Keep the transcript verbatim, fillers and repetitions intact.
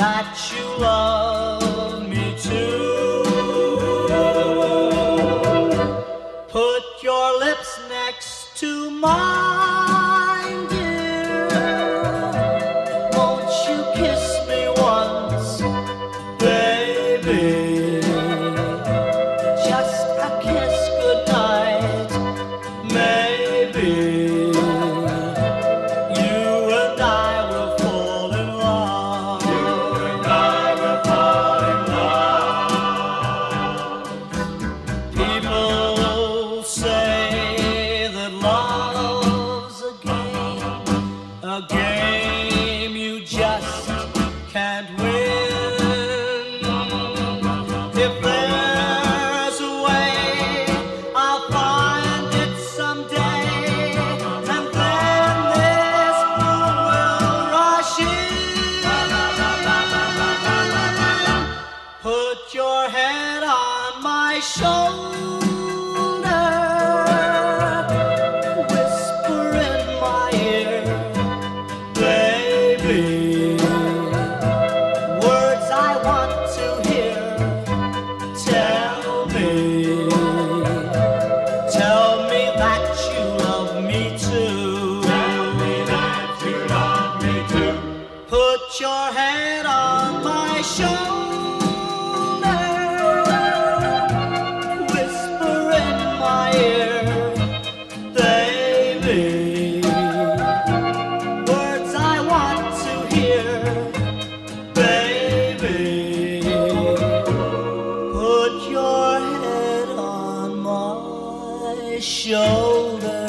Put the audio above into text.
that you love me too. Put your lips next to mine, dear. Won't you kiss me once, baby? Just a kiss goodnight, maybe. A game you just can't win. If there's a way, I'll find it someday, and then this fool will rush in. Put your head on my shoulder. Words I want to hear. Tell me, tell me that you love me too. Tell me that you love me too. Put your head on my shoulder. Whisper in my ear, baby. Words I want to hear. Put your head on my shoulder.